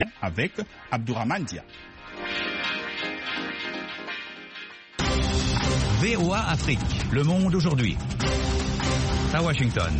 avec Abdourahmane Dia. VOA Afrique, le monde aujourd'hui. À Washington.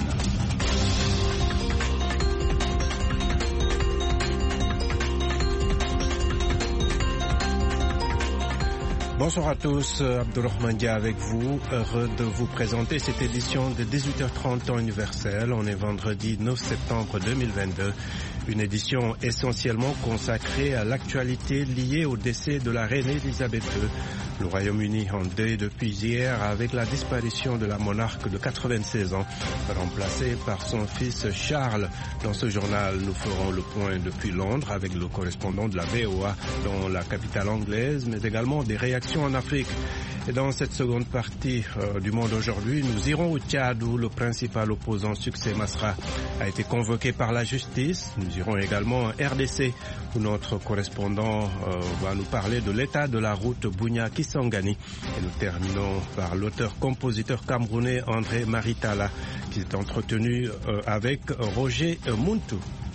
Bonsoir à tous, Abdourahmane Dia avec vous, heureux de vous présenter cette édition de 18h30 temps universel. On est vendredi 9 septembre 2022, une édition essentiellement consacrée à l'actualité liée au décès de la reine Elisabeth II. Le Royaume-Uni en deuil depuis hier avec la disparition de la monarque de 96 ans, remplacée par son fils Charles. Dans ce journal, nous ferons le point depuis Londres avec le correspondant de la VOA dans la capitale anglaise, mais également des réactions en Afrique. Et dans cette seconde partie du Monde aujourd'hui, nous irons au Tchad où le principal opposant Succès Masra a été convoqué par la justice. Nous irons également en RDC où notre correspondant va nous parler de l'état de la route Bunia-Kisangani. Et nous terminons par l'auteur-compositeur camerounais André Maritala qui s'est entretenu avec Roger Muntu.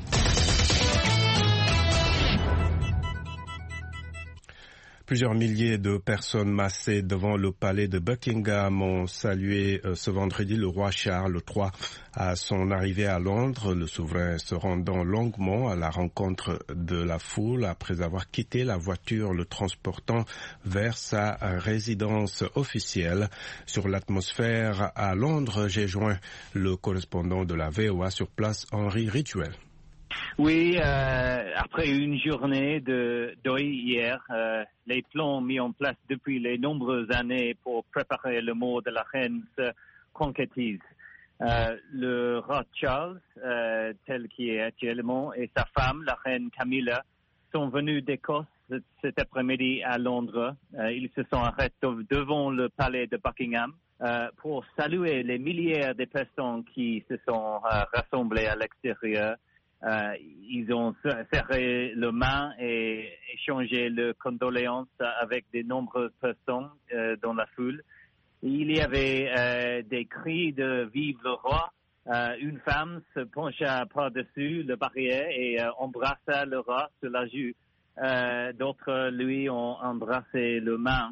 Plusieurs milliers de personnes massées devant le palais de Buckingham ont salué ce vendredi le roi Charles III à son arrivée à Londres, le souverain se rendant longuement à la rencontre de la foule après avoir quitté la voiture le transportant vers sa résidence officielle. Sur l'atmosphère à Londres, j'ai joint le correspondant de la VOA sur place, Henri Ridgwell. Oui, après une journée de deuil hier, les plans mis en place depuis les nombreuses années pour préparer le mort de la reine se concrétisent. Le roi Charles, tel qu'il est actuellement, et sa femme, la reine Camilla, sont venus d'Écosse cet après-midi à Londres. Ils se sont arrêtés devant le palais de Buckingham pour saluer les milliers de personnes qui se sont rassemblées à l'extérieur. Ils ont serré la main et échangé leurs condoléances avec de nombreuses personnes dans la foule. Il y avait des cris de « Vive le roi ». Une femme se pencha par-dessus la barrière et embrassa le roi sur la joue. D'autres lui ont embrassé la main.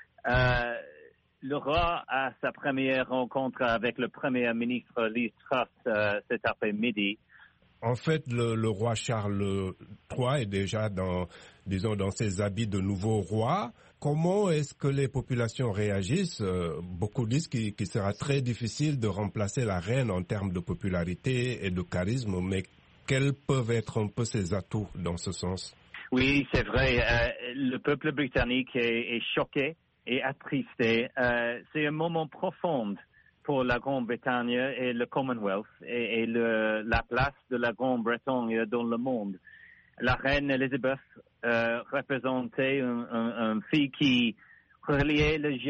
Le roi a sa première rencontre avec le premier ministre Liz Truss cet après-midi. En fait, le roi Charles III est déjà dans ses habits de nouveau roi. Comment est-ce que les populations réagissent? Beaucoup disent qu'il sera très difficile de remplacer la reine en termes de popularité et de charisme, mais quels peuvent être un peu ses atouts dans ce sens? Oui, c'est vrai. Le peuple britannique est choqué et attristé. C'est un moment profond pour la Grande-Bretagne et le Commonwealth et la place de la Grande-Bretagne dans le monde. La reine Elizabeth représentait une fille qui reliait la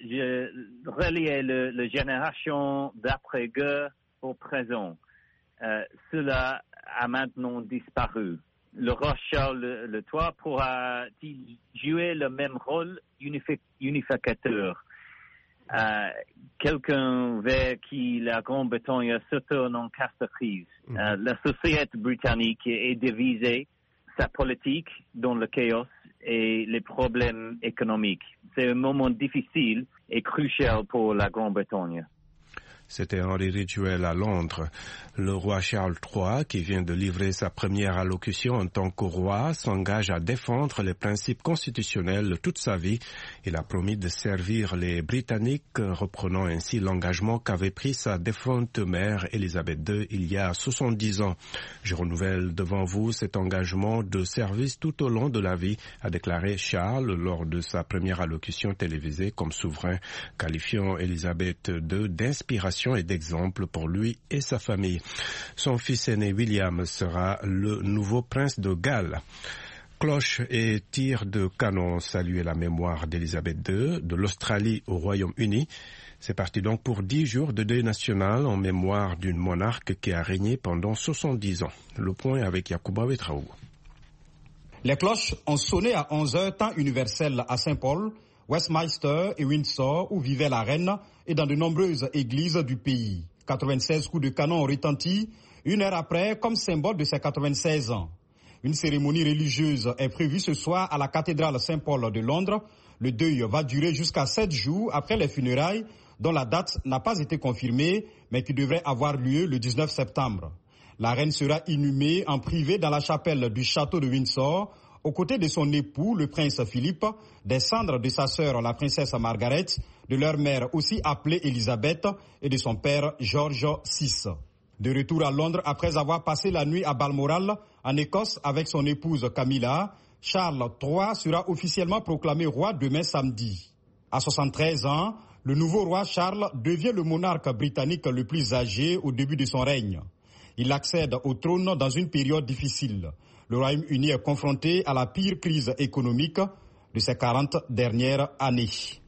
génération d'après-guerre au présent. Cela a maintenant disparu. Le roi Charles III pourra-t-il jouer le même rôle unificateur? Quelqu'un vers qui la Grande-Bretagne se tourne en casse-crise. La société britannique est divisée, sa politique dans le chaos et les problèmes économiques. C'est un moment difficile et crucial pour la Grande-Bretagne. C'était Henri Ridgwell à Londres. Le roi Charles III, qui vient de livrer sa première allocution en tant que roi, s'engage à défendre les principes constitutionnels toute sa vie. Il a promis de servir les Britanniques, reprenant ainsi l'engagement qu'avait pris sa défunte mère Elisabeth II il y a 70 ans. Je renouvelle devant vous cet engagement de service tout au long de la vie, a déclaré Charles lors de sa première allocution télévisée comme souverain, qualifiant Elisabeth II d'inspiration et d'exemple pour lui et sa famille. Son fils aîné William sera le nouveau prince de Galles. Cloches et tirs de canon saluent la mémoire d'Elisabeth II, de l'Australie au Royaume-Uni. C'est parti donc pour 10 jours de deuil national en mémoire d'une monarque qui a régné pendant 70 ans. Le point avec Yacouba Ouetraogo. Les cloches ont sonné à 11h temps universel à Saint-Paul, Westminster et Windsor où vivait la reine et dans de nombreuses églises du pays. 96 coups de canon ont retenti une heure après comme symbole de ses 96 ans. Une cérémonie religieuse est prévue ce soir à la cathédrale Saint-Paul de Londres. Le deuil va durer jusqu'à 7 jours après les funérailles, dont la date n'a pas été confirmée, mais qui devrait avoir lieu le 19 septembre. La reine sera inhumée en privé dans la chapelle du château de Windsor, aux côtés de son époux, le prince Philippe, des cendres de sa sœur, la princesse Margaret, de leur mère aussi appelée Elisabeth et de son père George VI. De retour à Londres après avoir passé la nuit à Balmoral, en Écosse, avec son épouse Camilla, Charles III sera officiellement proclamé roi demain samedi. À 73 ans, le nouveau roi Charles devient le monarque britannique le plus âgé au début de son règne. Il accède au trône dans une période difficile. Le Royaume-Uni est confronté à la pire crise économique de ces 40 dernières années.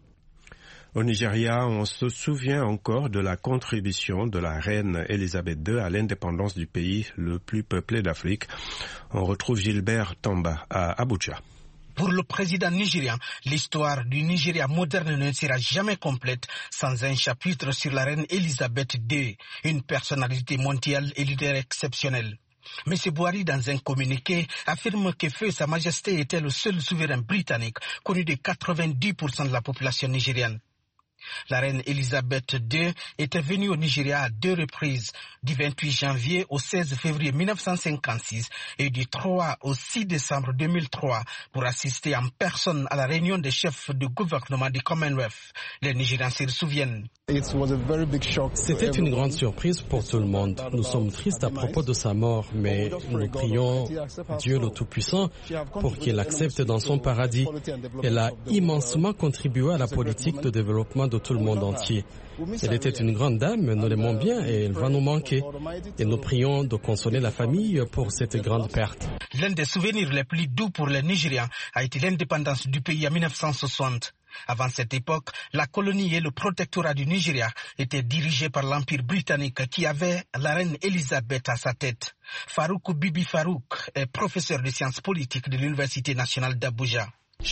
Au Nigeria, on se souvient encore de la contribution de la reine Elisabeth II à l'indépendance du pays le plus peuplé d'Afrique. On retrouve Gilbert Tamba à Abuja. Pour le président nigérian, l'histoire du Nigeria moderne ne sera jamais complète sans un chapitre sur la reine Elisabeth II, une personnalité mondiale et leader exceptionnel. M. Buhari, dans un communiqué, affirme que Feu Sa Majesté était le seul souverain britannique connu de 90% de la population nigériane. La reine Elisabeth II était venue au Nigeria à 2 reprises, du 28 janvier au 16 février 1956 et du 3 au 6 décembre 2003 pour assister en personne à la réunion des chefs de gouvernement du Commonwealth. Les Nigérians s'y souviennent. C'était une grande surprise pour tout le monde. Nous sommes tristes à propos de sa mort, mais nous prions Dieu le Tout-Puissant pour qu'il l'accepte dans son paradis. Elle a immensement contribué à la politique de développement de tout le monde entier. Elle était une grande dame, nous l'aimons bien et elle va nous manquer. Et nous prions de consoler la famille pour cette grande perte. L'un des souvenirs les plus doux pour les Nigérians a été l'indépendance du pays en 1960. Avant cette époque, la colonie et le protectorat du Nigeria étaient dirigés par l'Empire britannique qui avait la reine Elisabeth à sa tête. Farouk Bibi Farouk est professeur de sciences politiques de l'Université nationale d'Abuja.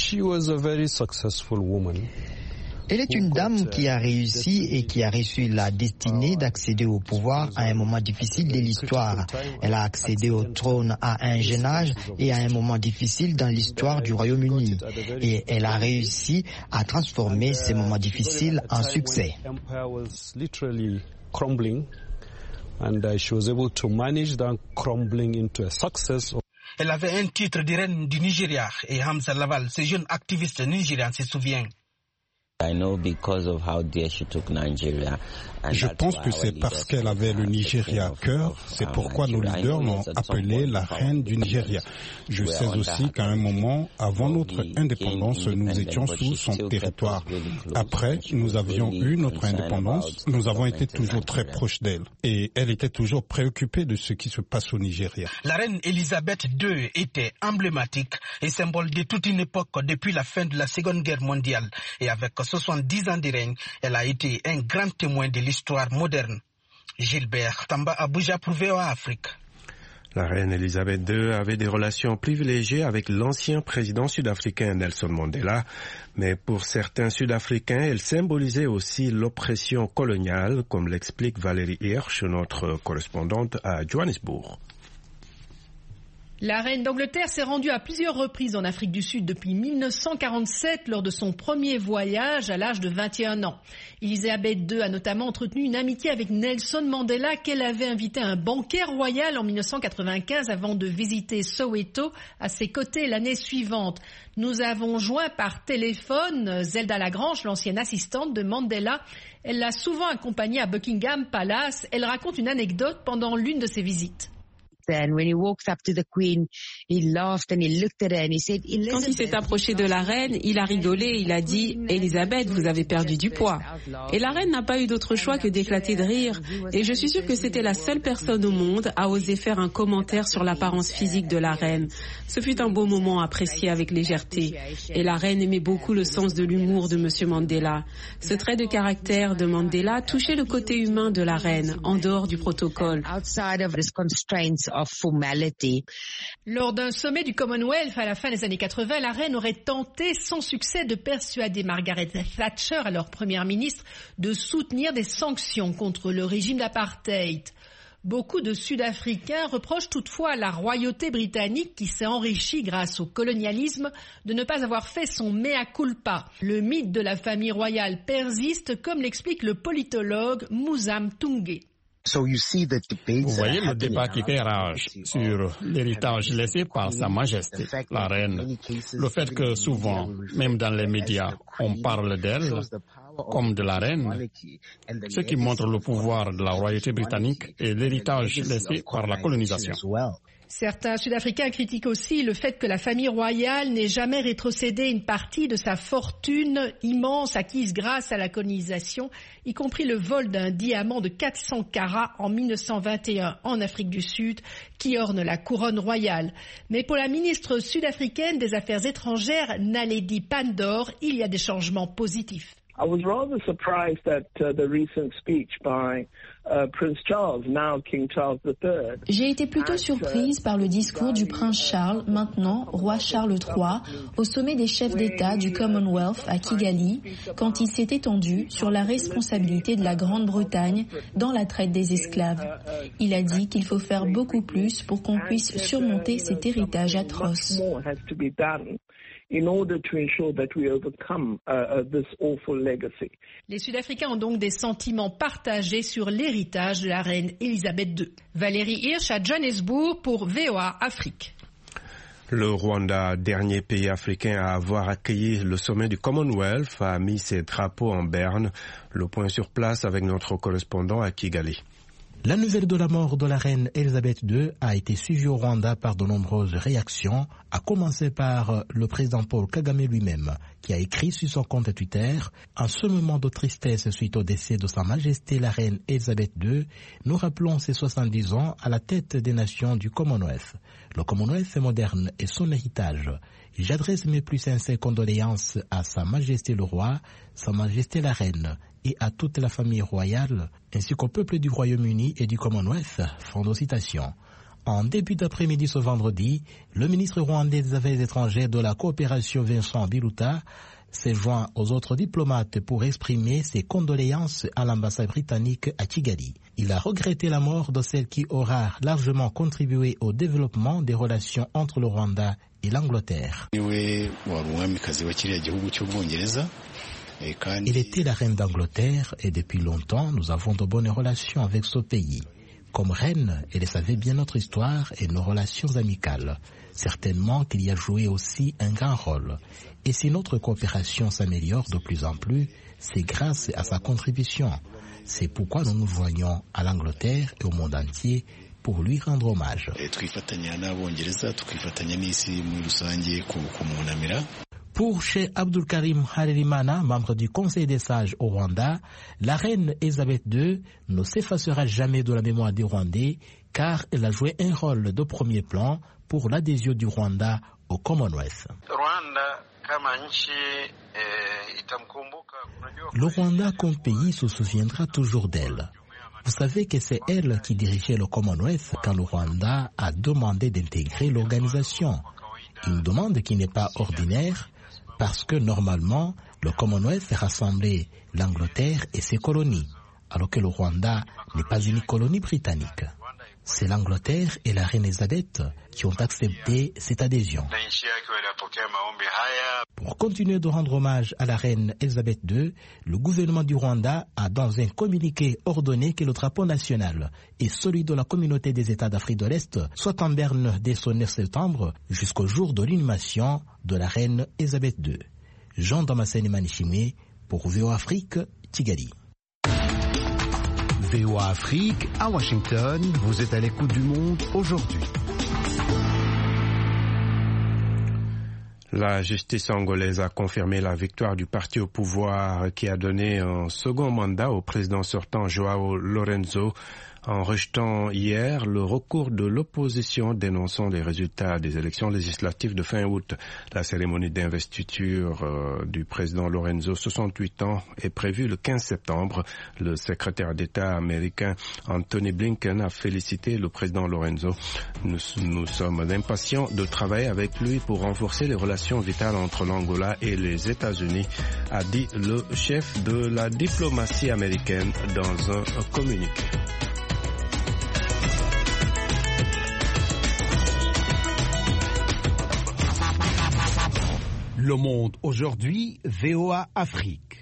Elle est une dame qui a réussi et qui a reçu la destinée d'accéder au pouvoir à un moment difficile de l'histoire. Elle a accédé au trône à un jeune âge et à un moment difficile dans l'histoire du Royaume-Uni. Et elle a réussi à transformer ces moments difficiles en succès. Elle avait un titre de reine du Nigeria et Hamza Lawal, ce jeune activiste nigérian, se souvient. Je pense que c'est parce qu'elle avait le Nigeria à cœur, c'est pourquoi nos leaders l'ont appelée la reine du Nigeria. Je sais aussi qu'à un moment, avant notre indépendance, nous étions sous son territoire. Après, nous avions eu notre indépendance, nous avons été toujours très proches d'elle. Et elle était toujours préoccupée de ce qui se passe au Nigeria. La reine Elisabeth II était emblématique et symbole de toute une époque depuis la fin de la Seconde Guerre mondiale. Et avec 70 ans de règne, elle a été un grand témoin de l'histoire moderne. Gilbert Tamba, Abuja pour VOA Afrique. La reine Elisabeth II avait des relations privilégiées avec l'ancien président sud-africain Nelson Mandela, mais pour certains Sud-Africains, elle symbolisait aussi l'oppression coloniale, comme l'explique Valérie Hirsch, notre correspondante à Johannesburg. La reine d'Angleterre s'est rendue à plusieurs reprises en Afrique du Sud depuis 1947 lors de son premier voyage à l'âge de 21 ans. Elisabeth II a notamment entretenu une amitié avec Nelson Mandela qu'elle avait invité à un banquet royal en 1995 avant de visiter Soweto à ses côtés l'année suivante. Nous avons joint par téléphone Zelda Lagrange, l'ancienne assistante de Mandela. Elle l'a souvent accompagnée à Buckingham Palace. Elle raconte une anecdote pendant l'une de ses visites. Quand il s'est approché de la reine, il a rigolé, il a dit « Elisabeth, vous avez perdu du poids ». Et la reine n'a pas eu d'autre choix que d'éclater de rire. Et je suis sûre que c'était la seule personne au monde à oser faire un commentaire sur l'apparence physique de la reine. Ce fut un beau moment apprécié avec légèreté. Et la reine aimait beaucoup le sens de l'humour de M. Mandela. Ce trait de caractère de Mandela touchait le côté humain de la reine, en dehors du protocole. Lors d'un sommet du Commonwealth à la fin des années 80, la reine aurait tenté sans succès de persuader Margaret Thatcher, alors première ministre, de soutenir des sanctions contre le régime d'apartheid. Beaucoup de Sud-Africains reprochent toutefois à la royauté britannique qui s'est enrichie grâce au colonialisme de ne pas avoir fait son mea culpa. Le mythe de la famille royale persiste, comme l'explique le politologue Muzam Tunge. Vous voyez le débat qui fait rage sur l'héritage laissé par Sa Majesté, la reine. Le fait que souvent, même dans les médias, on parle d'elle comme de la reine, ce qui montre le pouvoir de la royauté britannique et l'héritage laissé par la colonisation. Certains Sud-Africains critiquent aussi le fait que la famille royale n'ait jamais rétrocédé une partie de sa fortune immense acquise grâce à la colonisation, y compris le vol d'un diamant de 400 carats en 1921 en Afrique du Sud, qui orne la couronne royale. Mais pour la ministre sud-africaine des Affaires étrangères, Naledi Pandor, il y a des changements positifs. I was rather surprised at the recent speech by Prince Charles, now King Charles III. J'ai été plutôt surprise par le discours du prince Charles, maintenant roi Charles III, au sommet des chefs d'État du Commonwealth à Kigali, quand il s'est étendu sur la responsabilité de la Grande-Bretagne dans la traite des esclaves. Il a dit qu'il faut faire beaucoup plus pour qu'on puisse surmonter cet héritage atroce. In order to ensure that we overcome this awful legacy. Les Sud-Africains ont donc des sentiments partagés sur l'héritage de la reine Elisabeth II. Valérie Hirsch à Johannesburg pour VOA Afrique. Le Rwanda, dernier pays africain à avoir accueilli le sommet du Commonwealth, a mis ses drapeaux en berne. Le point sur place avec notre correspondant à Kigali. La nouvelle de la mort de la reine Elisabeth II a été suivie au Rwanda par de nombreuses réactions, à commencer par le président Paul Kagame lui-même, qui a écrit sur son compte Twitter « En ce moment de tristesse suite au décès de Sa Majesté la reine Elisabeth II, nous rappelons ses 70 ans à la tête des nations du Commonwealth. Le Commonwealth moderne est son héritage. J'adresse mes plus sincères condoléances à Sa Majesté le roi, Sa Majesté la reine, et à toute la famille royale, ainsi qu'au peuple du Royaume-Uni et du Commonwealth. » Fin de citation. En début d'après-midi ce vendredi, le ministre rwandais des Affaires étrangères de la coopération Vincent Biruta s'est joint aux autres diplomates pour exprimer ses condoléances à l'ambassade britannique à Kigali. Il a regretté la mort de celle qui aura largement contribué au développement des relations entre le Rwanda et l'Angleterre. Il était la reine d'Angleterre et depuis longtemps, nous avons de bonnes relations avec ce pays. Comme reine, elle savait bien notre histoire et nos relations amicales. Certainement qu'il y a joué aussi un grand rôle. Et si notre coopération s'améliore de plus en plus, c'est grâce à sa contribution. C'est pourquoi nous nous joignons à l'Angleterre et au monde entier pour lui rendre hommage. Pour Cheikh Abdul Karim Harerimana, membre du Conseil des sages au Rwanda, la reine Elisabeth II ne s'effacera jamais de la mémoire des Rwandais car elle a joué un rôle de premier plan pour l'adhésion du Rwanda au Commonwealth. Le Rwanda comme pays se souviendra toujours d'elle. Vous savez que c'est elle qui dirigeait le Commonwealth quand le Rwanda a demandé d'intégrer l'organisation. Une demande qui n'est pas ordinaire parce que normalement, le Commonwealth rassemblait l'Angleterre et ses colonies, alors que le Rwanda n'est pas une colonie britannique. C'est l'Angleterre et la reine Elisabeth qui ont accepté cette adhésion. Pour continuer de rendre hommage à la reine Elisabeth II, le gouvernement du Rwanda a dans un communiqué ordonné que le drapeau national et celui de la communauté des États d'Afrique de l'Est soient en berne dès ce 9 septembre jusqu'au jour de l'inhumation de la reine Elisabeth II. Jean Damascène Manichimé pour VOA Afrique, Kigali. VOA Afrique, à Washington, vous êtes à l'écoute du monde aujourd'hui. La justice angolaise a confirmé la victoire du parti au pouvoir qui a donné un second mandat au président sortant João Lourenço en rejetant hier le recours de l'opposition dénonçant les résultats des élections législatives de fin août. La cérémonie d'investiture du président Lourenço, 68 ans, est prévue le 15 septembre. Le secrétaire d'État américain Anthony Blinken a félicité le président Lourenço. Nous sommes impatients de travailler avec lui pour renforcer les relations vitales entre l'Angola et les États-Unis, a dit le chef de la diplomatie américaine dans un communiqué. Le Monde aujourd'hui, VOA Afrique.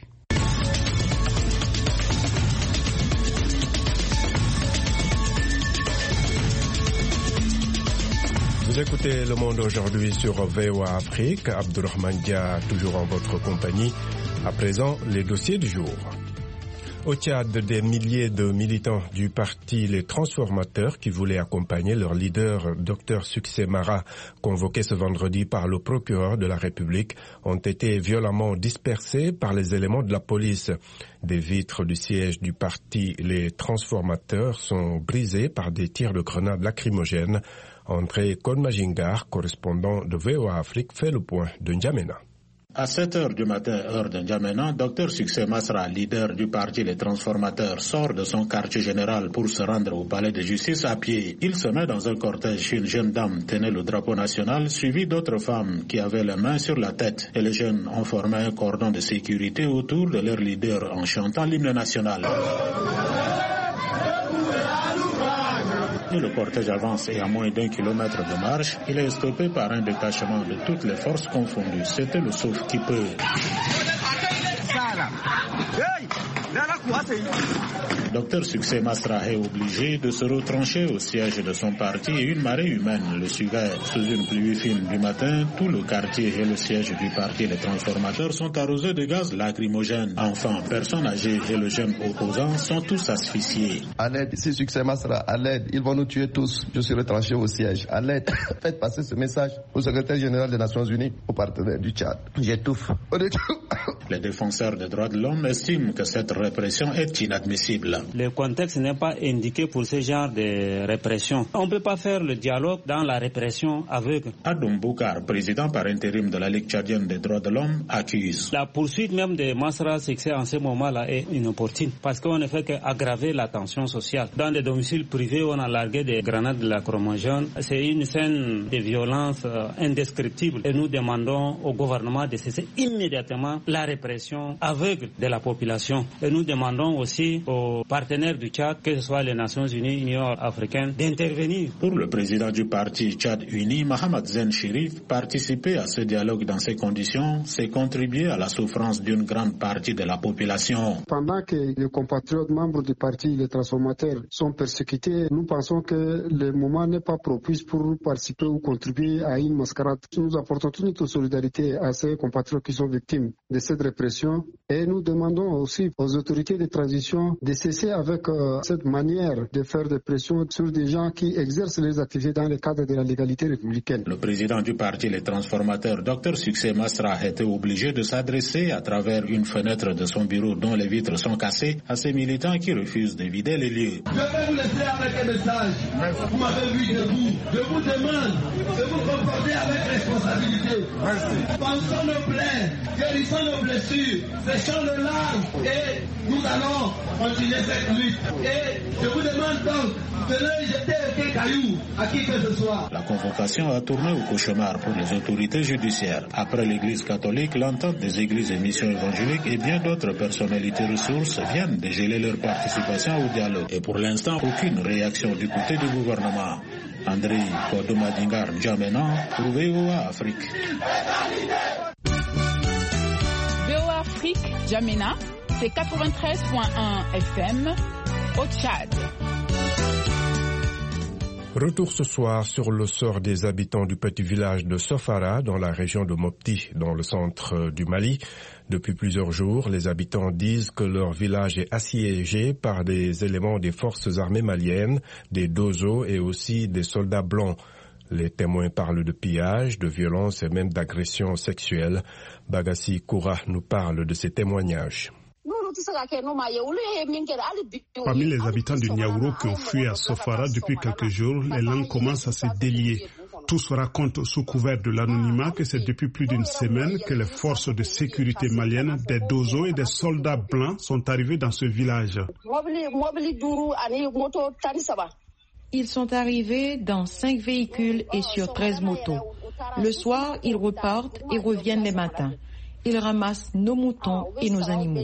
Vous écoutez Le Monde aujourd'hui sur VOA Afrique. Abdulrahman Dia, toujours en votre compagnie. À présent, les dossiers du jour. Au Tchad, des milliers de militants du parti Les Transformateurs qui voulaient accompagner leur leader, Dr Succès Mara, convoqué ce vendredi par le procureur de la République, ont été violemment dispersés par les éléments de la police. Des vitres du siège du parti Les Transformateurs sont brisées par des tirs de grenades lacrymogènes. André Kolmajingar, correspondant de VOA Afrique, fait le point de N'Djamena. À 7 heures du matin, heure de N'Djamena, Dr Succès Masra, leader du parti Les Transformateurs, sort de son quartier général pour se rendre au palais de justice à pied. Il se met dans un cortège. Une jeune dame tenait le drapeau national, suivie d'autres femmes qui avaient les mains sur la tête. Et les jeunes ont formé un cordon de sécurité autour de leur leader en chantant l'hymne national. Et le cortège avance et à moins d'1 kilomètre de marche, il est stoppé par un détachement de toutes les forces confondues. C'était le sauve-qui-peut. Dr Succès Masra est obligé de se retrancher au siège de son parti et une marée humaine le suivait. Sous une pluie fine du matin, tout le quartier et le siège du parti Les Transformateurs sont arrosés de gaz lacrymogènes. Enfants, personnes âgées et le jeune opposant sont tous asphyxiés. À l'aide, c'est Succès Masra, à l'aide, ils vont nous tuer tous. Je suis retranché au siège. À l'aide, faites passer ce message au secrétaire général des Nations Unies, au partenaire du Tchad. J'étouffe. Les défenseurs des droits de l'homme estiment que cette répression est inadmissible. Le contexte n'est pas indiqué pour ce genre de répression. On ne peut pas faire le dialogue dans la répression aveugle. Adoum Boukar, président par intérim de la Ligue tchadienne des droits de l'homme, accuse. La poursuite même de Masra Succès en ce moment-là est inopportune parce qu'on ne fait qu'aggraver la tension sociale. Dans des domiciles privés, on a largué des grenades lacrymogènes. C'est une scène de violence indescriptible et nous demandons au gouvernement de cesser immédiatement la répression aveugle de la population. Et nous demandons aussi aux partenaires du Tchad, que ce soit les Nations Unies, l'Union africaine, d'intervenir. Pour le président du parti Tchad Uni, Mohamed Zen Chérif, participer à ce dialogue dans ces conditions, c'est contribuer à la souffrance d'une grande partie de la population. Pendant que les compatriotes membres du parti Les Transformateurs sont persécutés, nous pensons que le moment n'est pas propice pour participer ou contribuer à une mascarade. Nous apportons toute notre solidarité à ces compatriotes qui sont victimes de cette répression et nous demandons aussi aux autorités de transition de cesser avec cette manière de faire des pressions sur des gens qui exercent les activités dans le cadre de la légalité républicaine. Le président du parti Les Transformateurs, Dr Succès Masra, a été obligé de s'adresser à travers une fenêtre de son bureau dont les vitres sont cassées à ces militants qui refusent de vider les lieux. Je vais vous laisser avec un message. Vous m'avez vu debout. Je vous demande de vous comporter avec responsabilité. Pensons nos plaies, guérissons nos blessures, séchons nos larmes et nous allons continuer cette lutte. Et je vous demande donc de ne jeter aucun caillou à qui que ce soit. La convocation a tourné au cauchemar pour les autorités judiciaires. Après l'église catholique, l'entente des églises et missions évangéliques et bien d'autres personnalités ressources viennent de geler leur participation au dialogue. Et pour l'instant, aucune réaction du côté du gouvernement. André Kodomadingar N'Djamena pour VOA Afrique. VOA Afrique, N'Djamena, c'est 93.1 FM au Tchad. Retour ce soir sur le sort des habitants du petit village de Sofara dans la région de Mopti, dans le centre du Mali. Depuis plusieurs jours, les habitants disent que leur village est assiégé par des éléments des forces armées maliennes, des dozos et aussi des soldats blancs. Les témoins parlent de pillage, de violence et même d'agressions sexuelles. Bagassi Koura nous parle de ces témoignages. Parmi les habitants du Niaouro qui ont fui à Sofara depuis quelques jours, les langues commencent à se délier. Tous racontent sous couvert de l'anonymat que c'est depuis plus d'une semaine que les forces de sécurité maliennes, des dozos et des soldats blancs sont arrivés dans ce village. Ils sont arrivés dans 5 véhicules et sur 13 motos. Le soir, ils repartent et reviennent les matins. Ils ramassent nos moutons et nos animaux.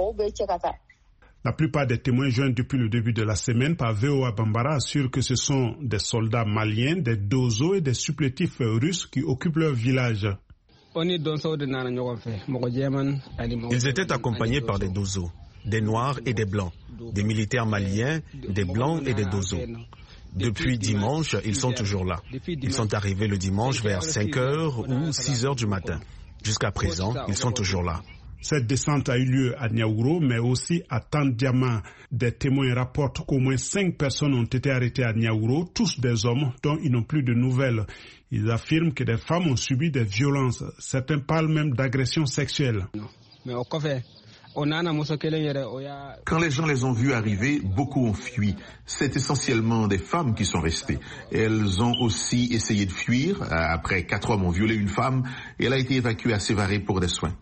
La plupart des témoins joints depuis le début de la semaine par VOA Bambara assurent que ce sont des soldats maliens, des dozos et des supplétifs russes qui occupent leur village. Ils étaient accompagnés par des Dozo, des Noirs et des Blancs, des militaires maliens, des Blancs et des Dozo. Depuis dimanche, ils sont toujours là. Ils sont arrivés le dimanche vers 5h ou 6h du matin. Jusqu'à présent, ils sont toujours là. Cette descente a eu lieu à Niaouro, mais aussi à Tandiama. Des témoins rapportent qu'au moins 5 personnes ont été arrêtées à Niaouro, tous des hommes dont ils n'ont plus de nouvelles. Ils affirment que des femmes ont subi des violences. Certains parlent même d'agressions sexuelles. Quand les gens les ont vus arriver, beaucoup ont fui. C'est essentiellement des femmes qui sont restées. Elles ont aussi essayé de fuir. Après, 4 hommes ont violé une femme et elle a été évacuée à Sévaré pour des soins.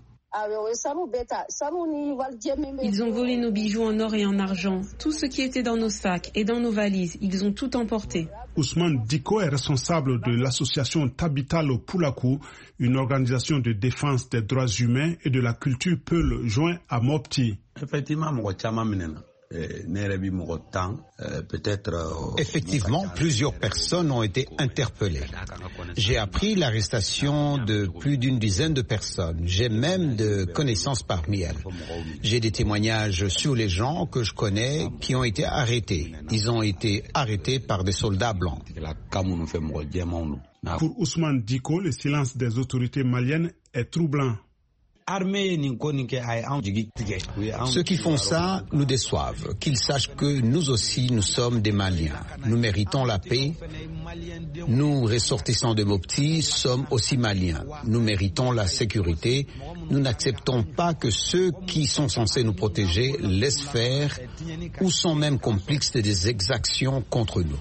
Ils ont volé nos bijoux en or et en argent, tout ce qui était dans nos sacs et dans nos valises. Ils ont tout emporté. Ousmane Diko est responsable de l'association Tabitalo Poulakou, une organisation de défense des droits humains et de la culture Peul, joint à Mopti. Effectivement, plusieurs personnes ont été interpellées. J'ai appris l'arrestation de plus d'une dizaine de personnes. J'ai même de connaissances parmi elles. J'ai des témoignages sur les gens que je connais qui ont été arrêtés. Ils ont été arrêtés par des soldats blancs. Pour Ousmane Diko, le silence des autorités maliennes est troublant. Ceux qui font ça nous déçoivent, qu'ils sachent que nous aussi nous sommes des Maliens. Nous méritons la paix. Nous, ressortissants de Mopti, sommes aussi Maliens. Nous méritons la sécurité. Nous n'acceptons pas que ceux qui sont censés nous protéger laissent faire ou sont même complices des exactions contre nous.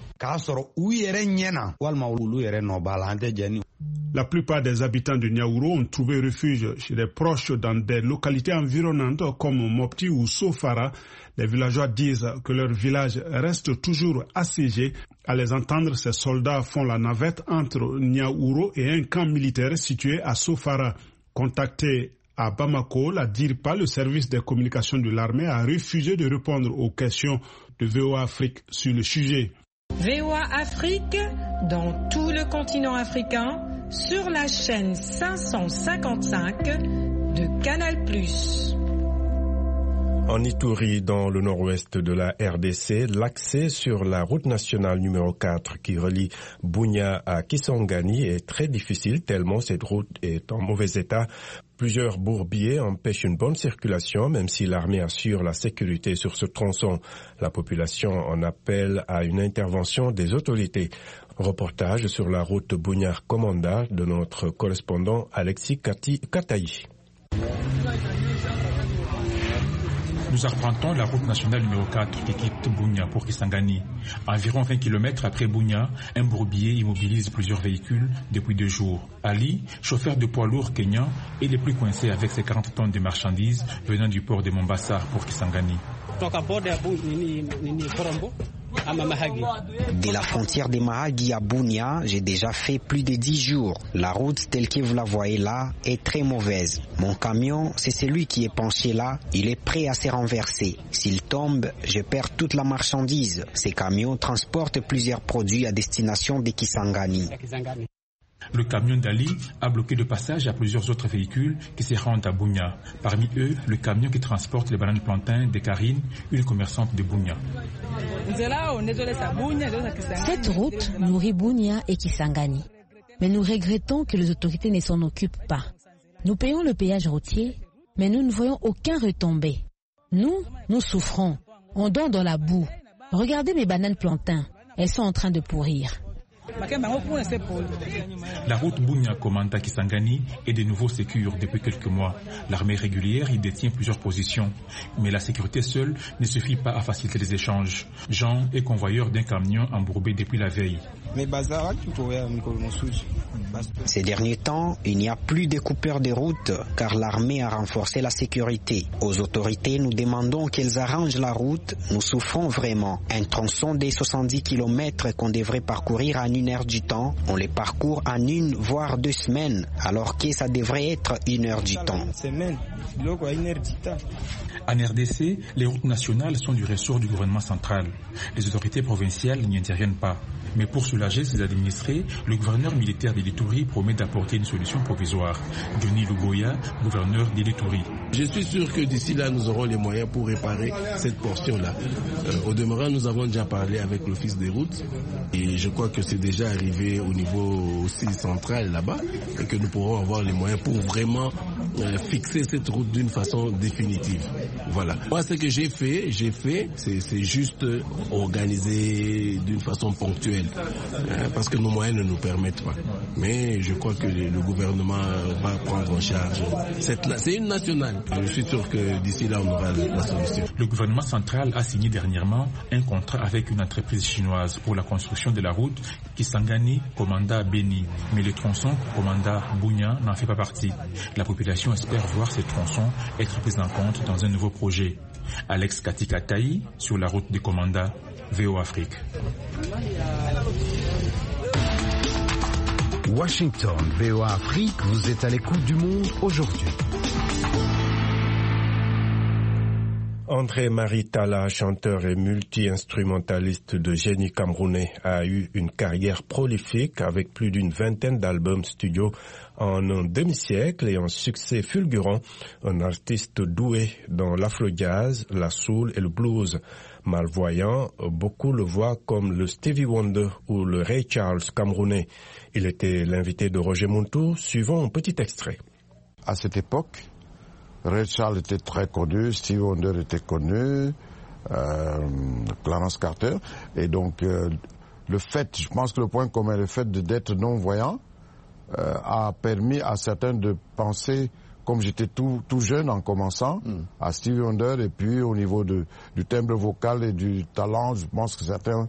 La plupart des habitants de Niaouro ont trouvé refuge chez des proches dans des localités environnantes comme Mopti ou Sofara. Les villageois disent que leur village reste toujours assiégé. À les entendre, ces soldats font la navette entre Niaouro et un camp militaire situé à Sofara. Contacté à Bamako, la DIRPA, le service des communications de l'armée, a refusé de répondre aux questions de VOA Afrique sur le sujet. VOA Afrique, dans tout le continent africain, sur la chaîne 555 de Canal+. En Ituri, dans le nord-ouest de la RDC, l'accès sur la route nationale numéro 4 qui relie Bunia à Kisangani est très difficile tellement cette route est en mauvais état. Plusieurs bourbiers empêchent une bonne circulation, même si l'armée assure la sécurité sur ce tronçon. La population en appelle à une intervention des autorités. Reportage sur la route Bunia-Komanda de notre correspondant Alexis Kataï. Nous arpentons la route nationale numéro 4 qui quitte Bunia pour Kisangani. Environ 20 km après Bunia, un bourbier immobilise plusieurs véhicules depuis 2 jours. Ali, chauffeur de poids lourd kényan, est le plus coincé avec ses 40 tonnes de marchandises venant du port de Mombasa pour Kisangani. De la frontière de Mahagi à Bunia, j'ai déjà fait plus de 10 jours. La route telle que vous la voyez là est très mauvaise. Mon camion, c'est celui qui est penché là. Il est prêt à se renverser. S'il tombe, je perds toute la marchandise. Ces camions transportent plusieurs produits à destination de Kisangani. Le camion d'Ali a bloqué le passage à plusieurs autres véhicules qui se rendent à Bunia. Parmi eux, le camion qui transporte les bananes plantains de Karine, une commerçante de Bunia. Cette route nourrit Bunia et Kisangani. Mais nous regrettons que les autorités ne s'en occupent pas. Nous payons le péage routier, mais nous ne voyons aucun retombé. Nous souffrons. On dort dans la boue. Regardez mes bananes plantains. Elles sont en train de pourrir. La route Bunia-Komanda Kisangani est de nouveau sécure depuis quelques mois. L'armée régulière y détient plusieurs positions. Mais la sécurité seule ne suffit pas à faciliter les échanges. Jean est convoyeur d'un camion embourbé depuis la veille. Ces derniers temps, il n'y a plus de coupeurs de route car l'armée a renforcé la sécurité. Aux autorités, nous demandons qu'elles arrangent la route. Nous souffrons vraiment. Un tronçon de 70 km qu'on devrait parcourir en 1 heure du temps, on les parcourt en 1 voire 2 semaines, alors que ça devrait être 1 heure du temps. En RDC, les routes nationales sont du ressort du gouvernement central. Les autorités provinciales n'y interviennent pas. Mais pour soulager ses administrés, le gouverneur militaire d'Ilituri promet d'apporter une solution provisoire. Johnny Luboya, gouverneur d'Ilituri. Je suis sûr que d'ici là, nous aurons les moyens pour réparer cette portion-là. Au demeurant, nous avons déjà parlé avec l'Office des routes et je crois que c'est déjà arrivé au niveau aussi central là-bas et que nous pourrons avoir les moyens pour vraiment fixer cette route d'une façon définitive. Voilà. Moi, ce que j'ai fait, c'est juste organiser d'une façon ponctuelle parce que nos moyens ne nous permettent pas. Mais je crois que le gouvernement va prendre en charge. C'est une nationale. Je suis sûr que d'ici là, on aura la solution. Le gouvernement central a signé dernièrement un contrat avec une entreprise chinoise pour la construction de la route Kisangani-Komanda-Beni. Mais le tronçon Komanda-Bunia n'en fait pas partie. La population espère voir ces tronçons être pris en compte dans un nouveau projet. Alex Katikataï sur la route de Komanda, VOA Afrique. Washington, VOA Afrique, vous êtes à l'écoute du monde aujourd'hui. André-Marie Talla, chanteur et multi-instrumentaliste de génie camerounais, a eu une carrière prolifique avec plus d'une vingtaine d'albums studio en un demi-siècle et un succès fulgurant. Un artiste doué dans l'afro-jazz, la soul et le blues. Malvoyant, beaucoup le voient comme le Stevie Wonder ou le Ray Charles camerounais. Il était l'invité de Roger Muntu. Suivons un petit extrait. À cette époque, Ray Charles était très connu, Stevie Wonder était connu, Clarence Carter. Et donc, je pense que le point commun, le fait d'être non-voyant, a permis à certains de penser, comme j'étais tout jeune en commençant, à Stevie Wonder, et puis au niveau du timbre vocal et du talent, je pense que certains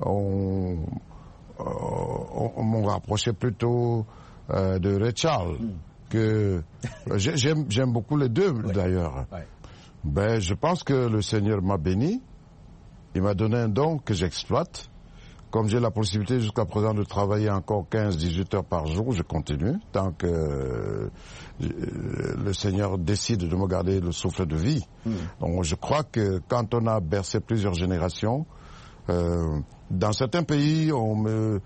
m'ont rapproché plutôt de Ray Charles. Que j'aime beaucoup les deux d'ailleurs. Ouais. Je pense que le Seigneur m'a béni, il m'a donné un don que j'exploite. Comme j'ai la possibilité jusqu'à présent de travailler encore 15-18 heures par jour, je continue tant que le Seigneur décide de me garder le souffle de vie. Donc je crois que quand on a bercé plusieurs générations, dans certains pays on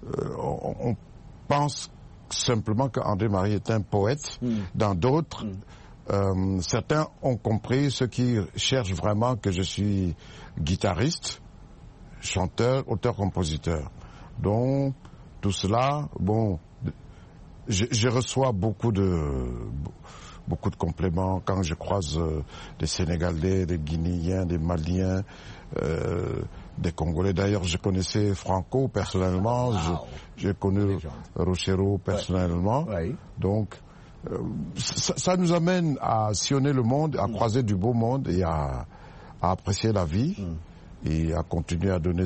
pense simplement qu'André-Marie est un poète. Dans d'autres, certains ont compris, ceux qui cherchent vraiment que je suis guitariste, chanteur, auteur-compositeur. Donc, tout cela, je reçois beaucoup de compliments quand je croise des Sénégalais, des Guinéens, des Maliens, des Congolais. D'ailleurs, je connaissais Franco personnellement, j'ai connu Rochero personnellement. Ouais. Donc, ça nous amène à sillonner le monde, à croiser du beau monde et à apprécier la vie et à continuer à donner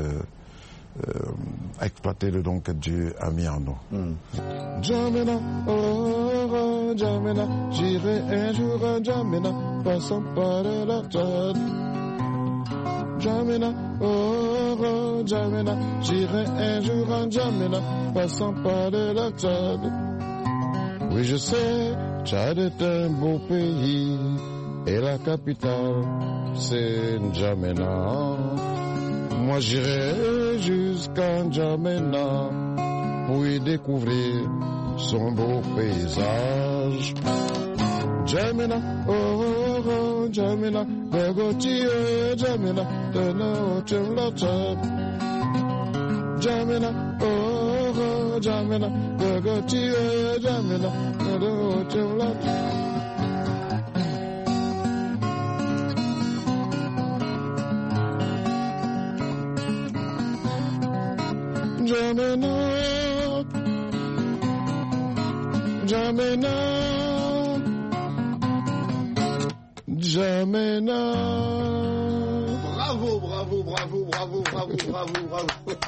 à exploiter le don que Dieu a mis en nous. Jamena, oh, Jamena, j'irai un jour à Jamena, passant par la Tchad. Jamena, oh, Jamena, j'irai un jour à Jamena, passant par la Tchad. Oui, je sais, Tchad est un beau pays, et la capitale, c'est N'Djamena. Moi, j'irai jusqu'à N'Djamena pour y découvrir son beau paysage. N'Djamena, oh, N'Djamena, Begoti, N'Djamena, Teno, la Tchad. N'Djamena, oh, N'Djamena, Begoti, N'Djamena, Teno, la Tchad. N'Djamena, N'Djamena, N'Djamena. Bravo, bravo, bravo, bravo, bravo, bravo, bravo.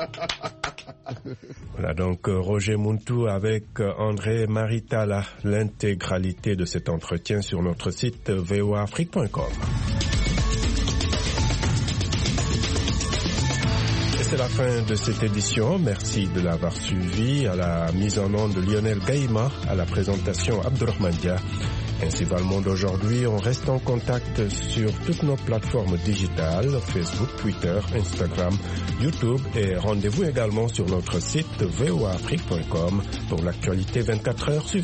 Voilà donc Roger Muntu avec André-Marie Talla. L'intégralité de cet entretien sur notre site voaafrique.com. C'est la la fin de cette édition. Merci de l'avoir suivi. À la mise en onde de Lionel Gaïma, à la présentation Abdurrahman Dia. Ainsi va le monde aujourd'hui. On reste en contact sur toutes nos plateformes digitales, Facebook, Twitter, Instagram, YouTube et rendez-vous également sur notre site voaafrique.com pour l'actualité 24 heures sur